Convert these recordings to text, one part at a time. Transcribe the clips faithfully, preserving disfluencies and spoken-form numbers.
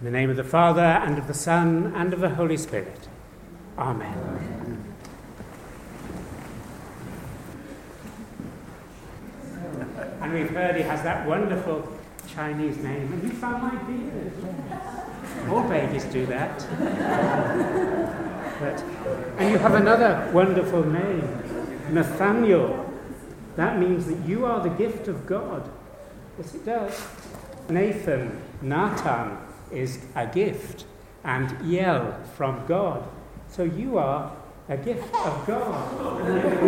In the name of the Father, and of the Son, and of the Holy Spirit. Amen. And we've heard he has that wonderful Chinese name, and you sound like Peter. All babies do that. But, and you have another wonderful name, Nathaniel. That means that you are the gift of God. Yes, it does. Nathan, Nathan, is a gift, and Yel from God. So you are a gift of God.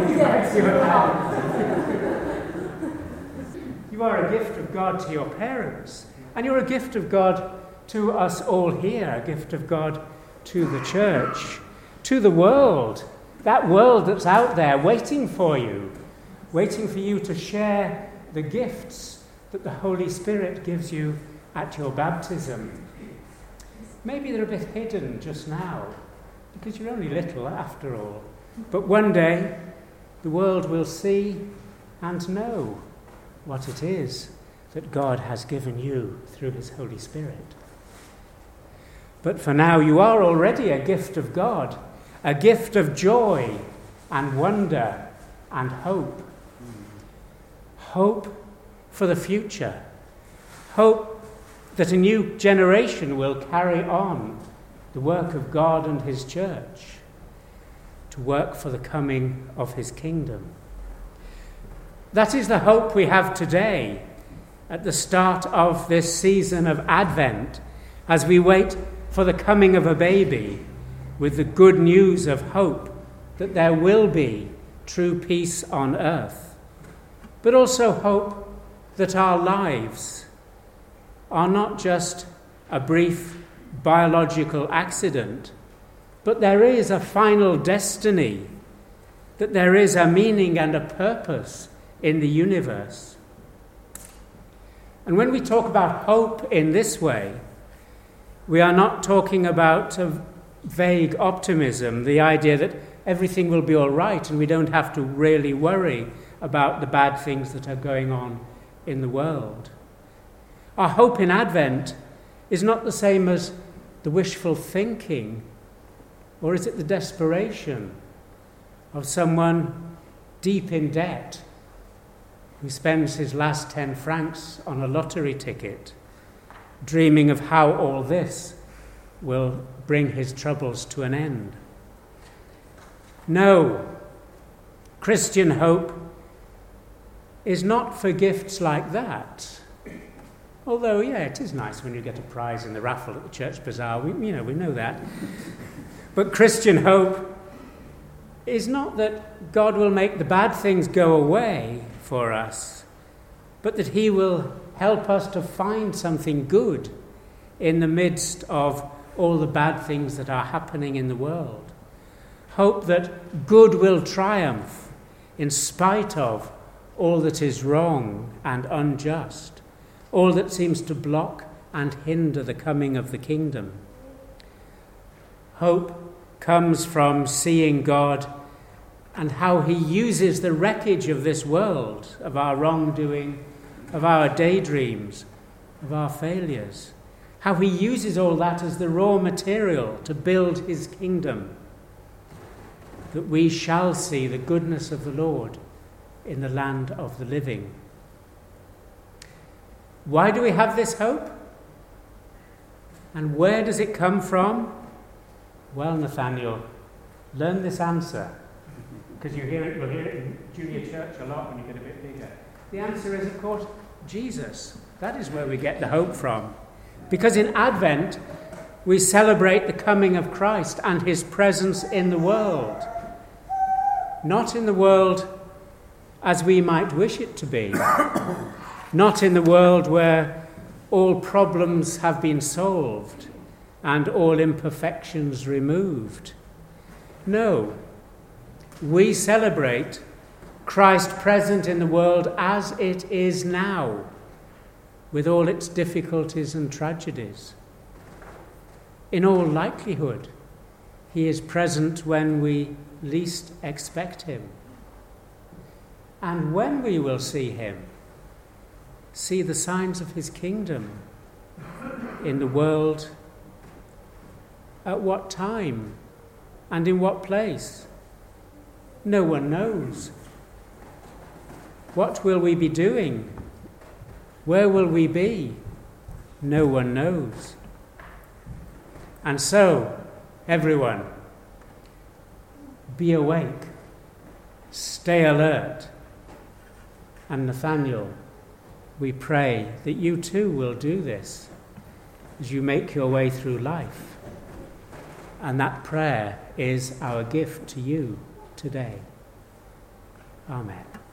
You are a gift of God to your parents, and you're a gift of God to us all here, a gift of God to the church, to the world, that world that's out there waiting for you, waiting for you to share the gifts that the Holy Spirit gives you at your baptism. Maybe they're a bit hidden just now, because you're only little after all. But one day, the world will see and know what it is that God has given you through his Holy Spirit. But for now, you are already a gift of God, a gift of joy and wonder and hope. Hope for the future. Hope that a new generation will carry on the work of God and his church, to work for the coming of his kingdom. That is the hope we have today at the start of this season of Advent, as we wait for the coming of a baby with the good news of hope that there will be true peace on earth, but also hope that our lives are not just a brief biological accident, but there is a final destiny, that there is a meaning and a purpose in the universe. And when we talk about hope in this way, we are not talking about a vague optimism, the idea that everything will be all right and we don't have to really worry about the bad things that are going on in the world. Our hope in Advent is not the same as the wishful thinking, or is it the desperation of someone deep in debt who spends his last ten francs on a lottery ticket, dreaming of how all this will bring his troubles to an end? No, Christian hope is not for gifts like that. Although, yeah, it is nice when you get a prize in the raffle at the church bazaar. We, you know, we know that. But Christian hope is not that God will make the bad things go away for us, but that he will help us to find something good in the midst of all the bad things that are happening in the world. Hope that good will triumph in spite of all that is wrong and unjust, all that seems to block and hinder the coming of the kingdom. Hope comes from seeing God and how he uses the wreckage of this world, of our wrongdoing, of our daydreams, of our failures, how he uses all that as the raw material to build his kingdom, that we shall see the goodness of the Lord in the land of the living. Why do we have this hope? And where does it come from? Well, Nathaniel, learn this answer, because you hear it, you'll hear it in junior church a lot when you get a bit bigger. The answer is, of course, Jesus. That is where we get the hope from. Because in Advent, we celebrate the coming of Christ and his presence in the world. Not in the world as we might wish it to be. Not in the world where all problems have been solved and all imperfections removed. No, we celebrate Christ present in the world as it is now, with all its difficulties and tragedies. In all likelihood, he is present when we least expect him. And when we will see him, see the signs of his kingdom in the world At what time? And in what place? No one knows. What will we be doing? Where will we be? No one knows. And so, everyone, be awake, stay alert. And Nathaniel, we pray that you too will do this as you make your way through life. And that prayer is our gift to you today. Amen.